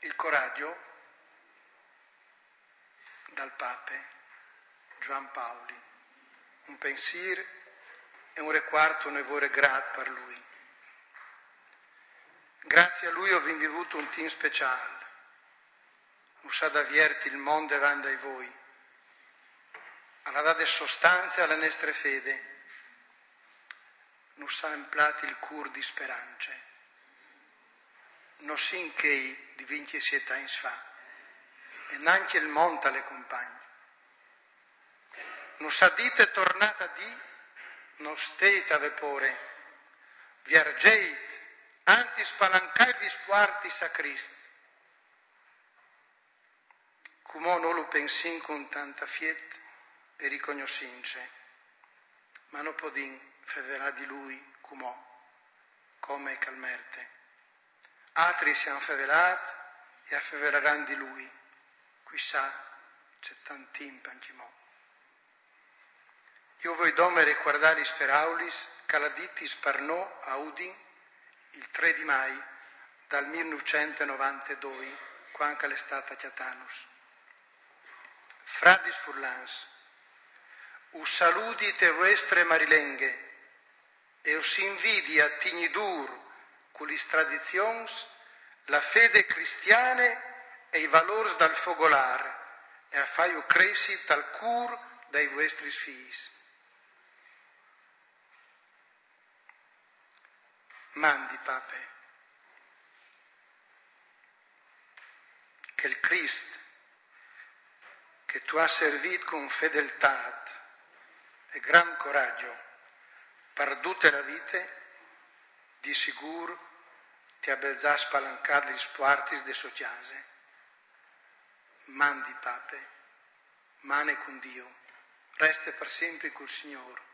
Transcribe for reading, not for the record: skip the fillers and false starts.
il coraggio dal Pape Gioan Paoli, un pensiero e un requarto noi vorrei grat per lui. Grazie a lui ho vivuto un team speciale, non sa d'avvierti il mondo e van dai voi, alla dare sostanza alla nostra fede, non sa implati il cur di speranze, non sin che di vinci sieta in sfa, e neanche il monte alle compagne. Non sa dite tornata di, non stete a vepore, viargeit, anzi spalancai di spuarti a Cristo. Come non lo pensin con tanta fiet e ricognoscince, ma non podin feverà di lui come calmerte. Altri si han feverat e affevereranno di lui, chissà c'è tantin panchimò. Io voi domere guardare speraulis, caladitis parnò a Udin il 3 di mai dal 1992, quando è stata Chiatanus. Fradis furlans, us saludite vostre marilenghe, e us invidi a tignidur con le tradizions, la fede cristiane e i valori dal fogolar, e a faio cresci tal cur dai vostri figli. Mandi, Pape, che il Cristo, che tu hai servito con fedeltà e gran coraggio, perdute la vita, di sicuro ti abbia spalancato gli spuartis de sociase. Mandi, Pape, mane con Dio, resta per sempre col Signore.